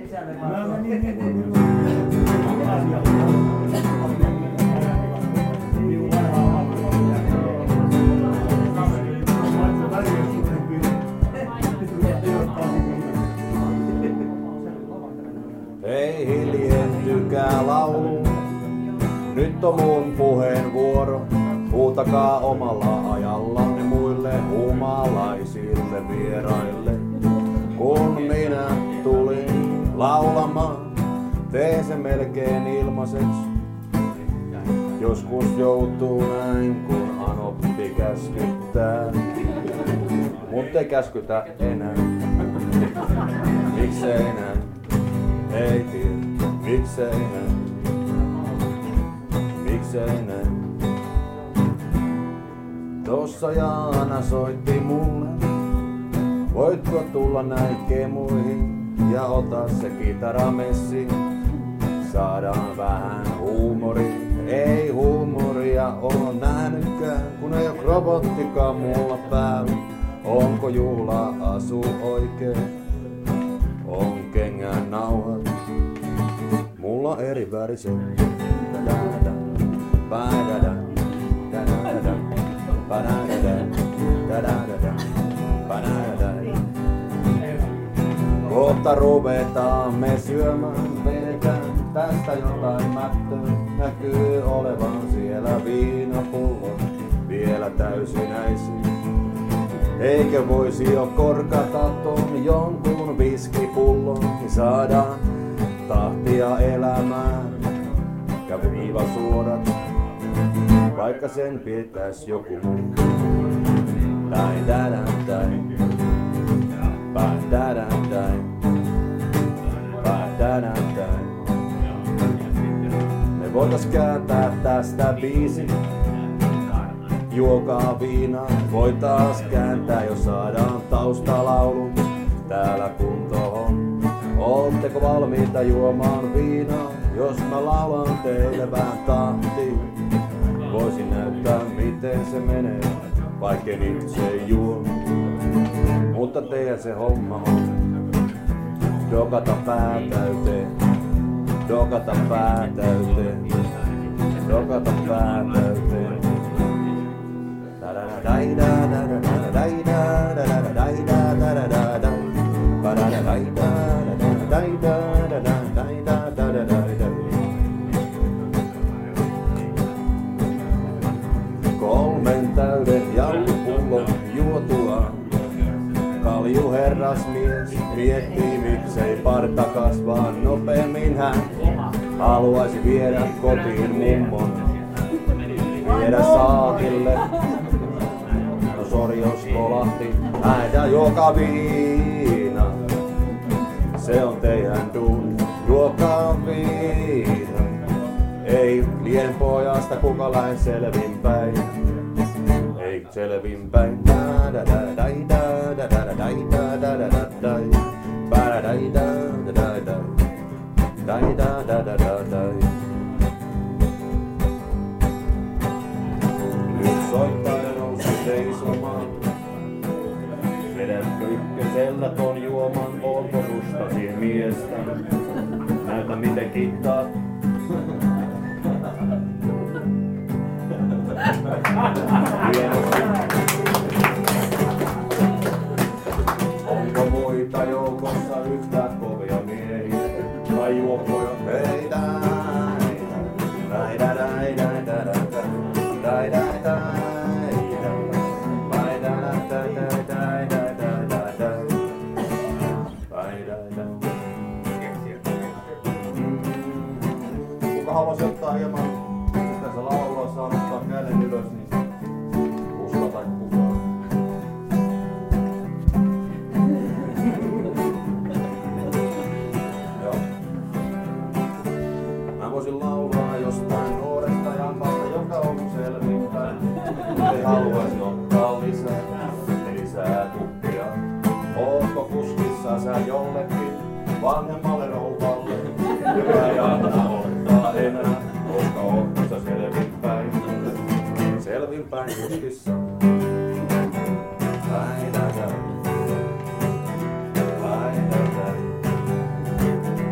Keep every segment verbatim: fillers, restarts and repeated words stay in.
Ei hiljentykää laulu, nyt on mun puheenvuoro. Huutakaa omalla ajallanne muille humalaisille vieraille. Kun minä tulin laulamaan, teen sen melkein ilmaiseksi. Joskus joutuu näin, kun anoppi käskyttää. Mut ei käskytä enää. Miksei näin? Ei tiedä, miksei näin? Miksei näin? Tossa Jaana soitti mulle, voitko tulla näin kemuihin ja ota se kitaramessi. Saadaan vähän huumoria, ei huumoria oo nähnytkään, kun ei oo robottikaan mulla päällä. Onko juhla asu oikein? On kengän nauhat, mulla eri väriset. Kohta ruvetaan me syömään, vedetään tästä jotain mättöä. Näkyy olevan siellä viinapullot vielä täysinäisiä. Eikö voisi jo korkata ton jonkun viskipullon, niin saadaan tahtia elämään ja viivasuorat, vaikka sen pitäis joku muu. Tai dadam tai, pa dadam tai, pa dadam tai. Me voitais kääntää tästä biisi. Juokaa viinaa, voi taas kääntää, jos saadaan taustalaulu. Täällä kunto on. Ootteko valmiita juomaan viinaa? Jos mä laulan teille vähän tahtiin, voisin näyttää miten se menee, vaikken itse juo. Mutta teidän se homma on dokata pää täyteen, dokata pää täyteen, dokata pää täyteen. Kolmen täyden jallupullon juotua kalju herrasmies miettii miksei parta kasvaa nopeammin. Hän haluaisi viedä kotiin mummon, viedä saakille. No sori jos kolahti, äidä juokaa viina. Se on teidän duuni, juokaa viina. Ei lien pojasta kuka lähen selvinpäin. Ei selvinpäin. Nyt soittaja nousi seisomaan. Vedätkö ykkösellä ton juoman, ootko sustasi miestä? Näytä miten kittaat. Hienosti. Onko muita joukossa yhtä kovia miehiä? Vai juoppoja? Hei dai, dai dai dai dai dai dai dai dai. Kuka haluaisi ottaa hieman tässä laulua, saa ottaa käden ylös, niin uskota kukaan. Joo. Mä voisin laulaa jostain nuoresta jampasta, joka on selvinpäin. Ei haluaisi ottaa lisää, lisää tukkia. Ootko kuskissa sä jollekin vanhemmalle rouvalle, joka ei anna ottaa enää, koska ootko sä selvinpäin, selvinpäin kuskissa. Ai, ai, ai. Ai, ai, ai.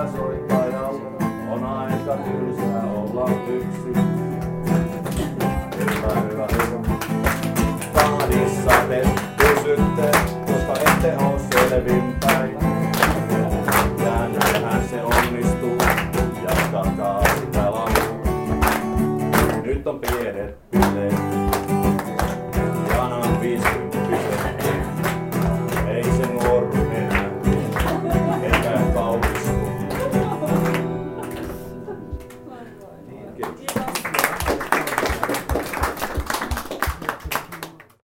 soittajalla on aika tylsää olla yksin.